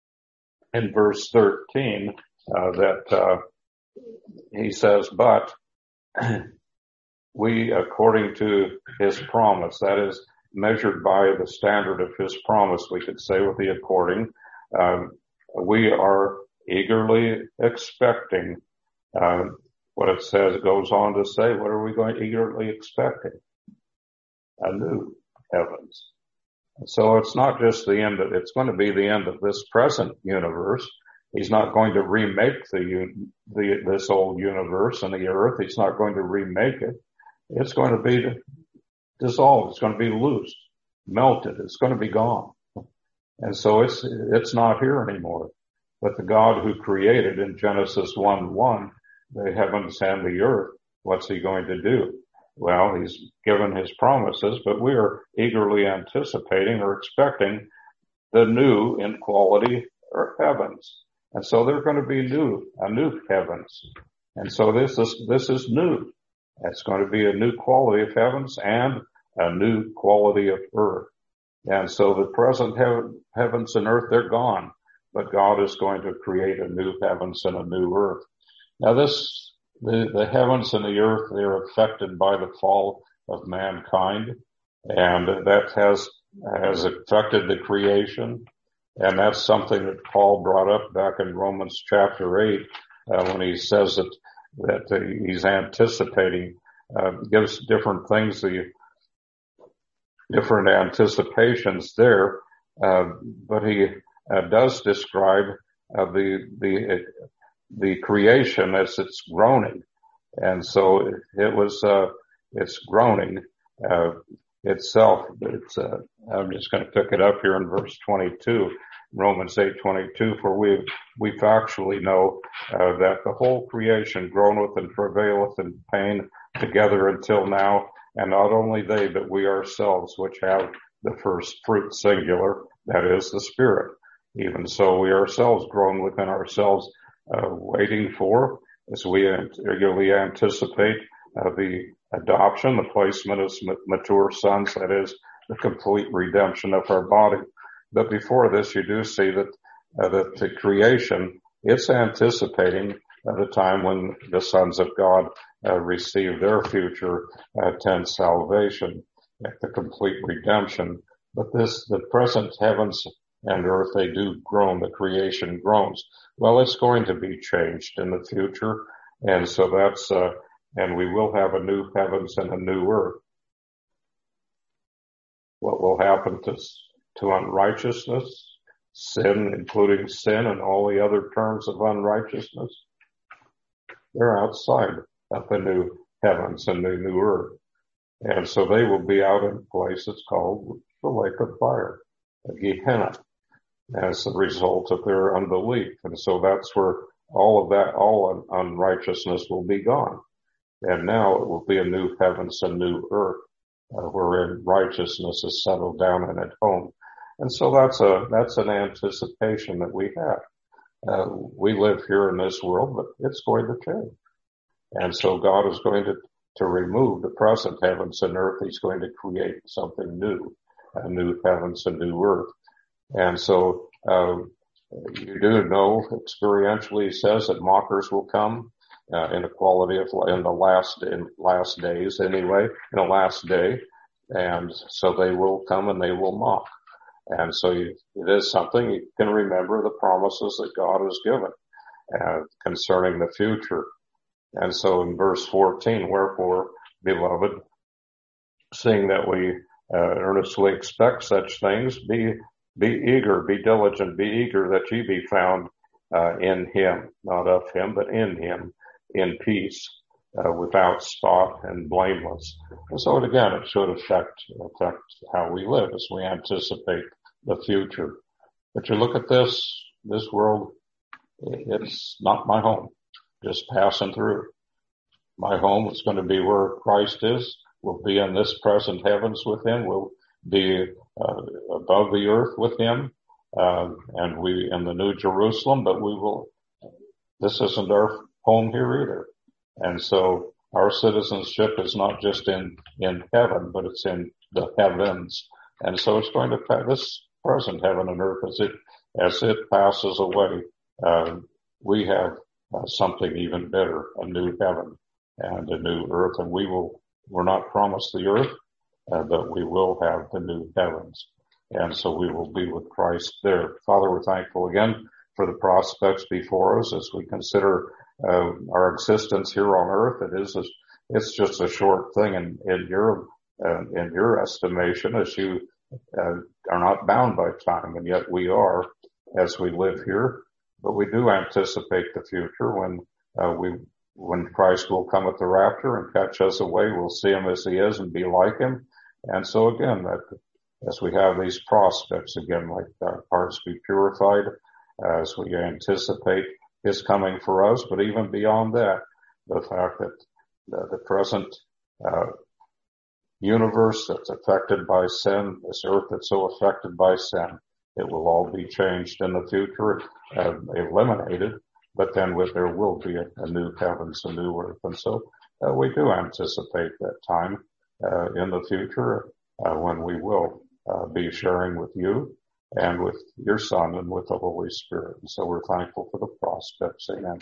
in verse thirteen, uh, that, uh, he says, but we, according to his promise, that is measured by the standard of his promise, we could say with the according, um, we are eagerly expecting, uh, what it says, it goes on to say, what are we going eagerly expecting? A new heavens. So it's not just the end of, it's going to be the end of this present universe. He's not going to remake the, the, this old universe and the earth. He's not going to remake it. It's going to be dissolved. It's going to be loosed, melted. It's going to be gone. And so it's, it's not here anymore. But the God who created in Genesis one one, the heavens and the earth, what's he going to do? Well, he's given his promises, but we are eagerly anticipating or expecting the new in quality or heavens. And so they're going to be new, a new heavens. And so this is, this is new. It's going to be a new quality of heavens and a new quality of earth. And so the present heaven, heavens and earth, they're gone, but God is going to create a new heavens and a new earth. Now this, the, the heavens and the earth, they're affected by the fall of mankind, and that has, has affected the creation. And that's something that Paul brought up back in Romans chapter eight, uh, when he says that, that uh, he's anticipating, uh, gives different things, the different anticipations there, uh, but he uh, does describe uh, the, the, the creation as it's groaning. And so it, it was, uh, it's groaning, uh, itself. It's, uh, I'm just going to pick it up here in verse twenty-two, Romans eight twenty-two, for we, we factually know, uh, that the whole creation groaneth and travaileth in pain together until now. And not only they, but we ourselves, which have the first fruit singular, that is the Spirit. Even so, we ourselves groan within ourselves, uh, waiting for, as we eagerly anticipate, uh, the adoption, the placement as mature sons, that is, the complete redemption of our body. But before this, you do see that, uh, that the creation, it's anticipating uh, the time when the sons of God uh, receive their future uh, tense salvation, the complete redemption. But this, the present heavens and earth, they do groan, the creation groans. Well, it's going to be changed in the future. And so that's, uh, and we will have a new heavens and a new earth. What will happen to, to unrighteousness, sin, including sin and all the other terms of unrighteousness? They're outside of the new heavens and the new earth. And so they will be out in a place that's called the lake of fire, a Gehenna, as a result of their unbelief. And so that's where all of that, all unrighteousness will be gone. And now it will be a new heavens and new earth, uh, wherein righteousness is settled down and at home. And so that's a, that's an anticipation that we have. Uh, we live here in this world, but it's going to change. And so God is going to, to remove the present heavens and earth. He's going to create something new, a new heavens and new earth. And so, uh, you do know experientially, he says that mockers will come, uh, in equality of, in the last, in last days anyway, in the last day. And so they will come and they will mock. And so you, it is something you can remember the promises that God has given, uh, concerning the future. And so in verse fourteen, wherefore, beloved, seeing that we, uh, earnestly expect such things, be, be eager, be diligent, be eager that ye be found, uh, in him, not of him, but in him, in peace, uh, without spot and blameless. And so again, it should affect, affect how we live as we anticipate the future. But you look at this, this world, it's not my home, just passing through. My home is going to be where Christ is. We'll be in this present heavens with him. We'll be uh, above the earth with him, uh, and we in the New Jerusalem, but we will, this isn't our home here either. And so our citizenship is not just in, in heaven, but it's in the heavens. And so it's going to, this present heaven and earth, as it, as it passes away, uh, we have uh, something even better, a new heaven and a new earth. And we will, we're not promised the earth, uh, but we will have the new heavens. And so we will be with Christ there. Father, we're thankful again for the prospects before us as we consider uh, our existence here on earth. It is, a, it's just a short thing in, in your, uh, in your estimation, as you uh, are not bound by time, and yet we are as we live here. But we do anticipate the future when uh, we, when Christ will come at the rapture and catch us away. We'll see him as he is and be like him. And so again, that as we have these prospects again, like our hearts be purified, uh, as we anticipate his coming for us, but even beyond that, the fact that the, the present uh, universe that's affected by sin, this earth that's so affected by sin, it will all be changed in the future, uh, eliminated, but then with there will be a, a new heavens, a new earth. And so uh, we do anticipate that time uh, in the future uh, when we will uh, be sharing with you and with your Son and with the Holy Spirit. And so we're thankful for the prospects. Amen.